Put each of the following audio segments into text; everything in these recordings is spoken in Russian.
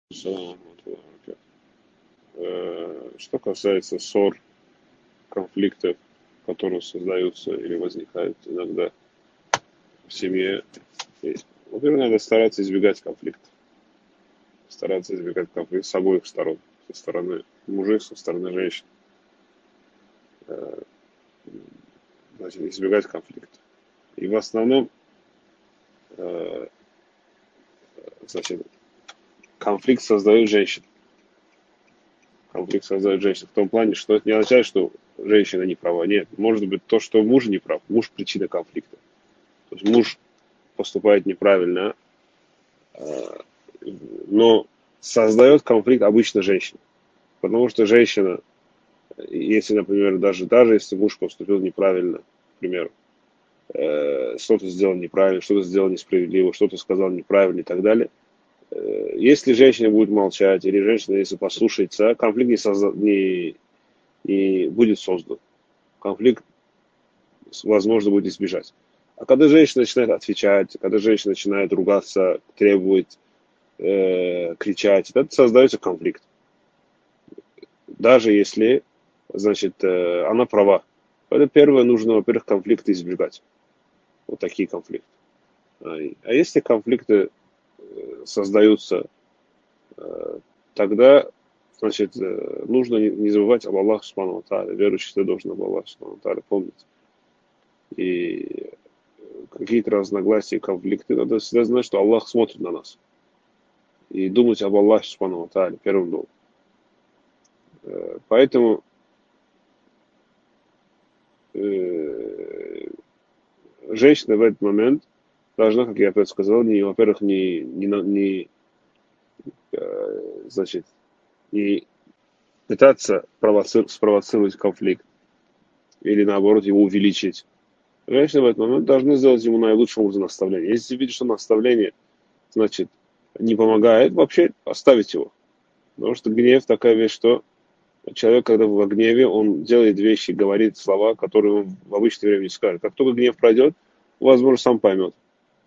Салам. Что касается ссор, конфликтов, которые создаются или возникают иногда в семье, во-первых, надо стараться избегать конфликтов. Стараться избегать конфликтов с обоих сторон. Со стороны мужей, со стороны женщин. Э, Значит, избегать конфликтов. И в основном, э, значит, конфликт создают женщины. Конфликт создает женщина в том плане, что это не означает, что женщина не права. Нет, может быть то, что муж не прав. Муж причина конфликта. То есть муж поступает неправильно, но создает конфликт обычно женщина. Потому что женщина, если, например, даже если муж поступил неправильно, к примеру, что-то сделал неправильно, что-то сделал несправедливо, что-то сказал неправильно и так далее, если женщина будет молчать, или женщина, если послушается, конфликт не будет создан. Конфликт возможно будет избежать. А когда женщина начинает отвечать, когда женщина начинает ругаться, требовать, кричать, это создается конфликт. Даже если, значит, она права. Это первое, нужно, во-первых, конфликты избегать. Вот такие конфликты. А если конфликты создаются, тогда, значит, нужно не забывать об Аллахе Субхану ва Тааля. Верующий всегда должен об Аллахе Субхану ва Тааля помнить. И какие-то разногласия, конфликты, надо всегда знать, что Аллах смотрит на нас. И думать об Аллахе Субхану ва Тааля первым делом. Поэтому женщина в этот момент должна, как я опять сказал, во-первых, значит, не пытаться спровоцировать конфликт или, наоборот, его увеличить. Женщина в этот момент должна сделать ему наилучшим образом наставление. Если видишь, что наставление, значит, не помогает, вообще оставить его. Потому что гнев такая вещь, что человек, когда во гневе, он делает вещи, говорит слова, которые он в обычное время не скажет. Как только гнев пройдет, возможно, сам поймет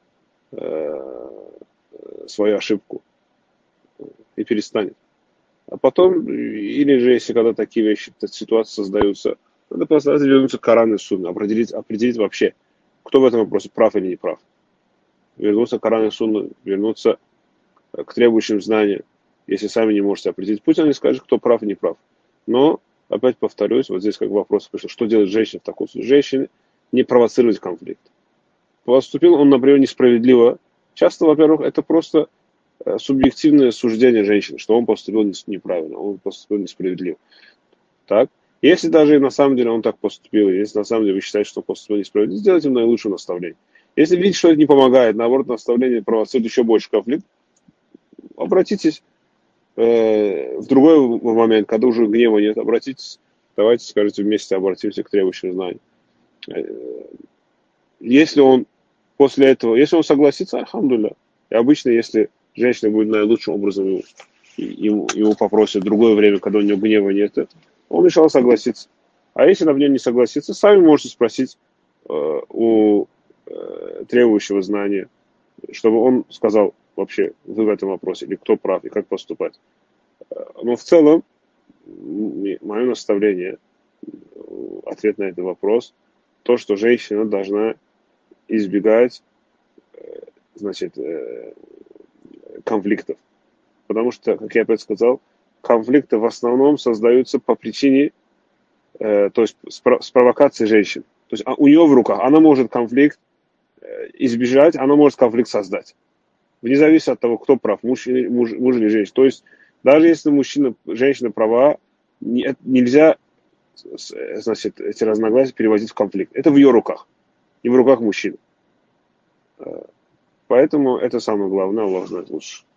свою ошибку и перестанет. А потом, или же, если когда такие вещи, ситуации создаются, надо постараться вернуться к Корану и Сунне, определить вообще, кто в этом вопросе прав или не прав. Вернуться к Корану и Сунне, вернуться к требующим знания, если сами не можете определить. Пусть они скажут, кто прав и не прав. Но, опять повторюсь, вот здесь как вопрос пришел, что делать женщине в таком случае? Женщине не провоцировать конфликт. Поступил он, например, несправедливо. Часто, во-первых, это просто субъективное суждение женщины, что он поступил неправильно, он поступил несправедливо. Так? Если даже на самом деле он так поступил, если на самом деле вы считаете, что он поступил несправедливо, сделайте ему наилучшее наставление. Если видите, что это не помогает, наоборот, наставление провоцирует еще больше конфликт, обратитесь в другой момент, когда уже гнева нет, обратитесь, давайте, скажите, вместе обратимся к требующим знаний. Если он после этого, если он согласится, альхамдулилля. И обычно, если женщина будет наилучшим образом его попросит в другое время, когда у него гнева нет, он решил согласиться. А если она в нем не согласится, сами можете спросить у требующего знания, чтобы он сказал вообще, вы в этом вопросе, или кто прав, и как поступать. Но в целом, мое наставление, ответ на этот вопрос, то, что женщина должна избегать, значит, конфликтов. Потому что, как я опять сказал, конфликты в основном создаются по причине, то есть с провокацией женщин. То есть у нее в руках, она может конфликт избежать, она может конфликт создать. Вне зависимости от того, кто прав, муж или женщина. То есть даже если женщина права, нельзя, значит, эти разногласия переводить в конфликт. Это в ее руках, не в руках мужчины. Поэтому это самое главное, Аллах знает лучше.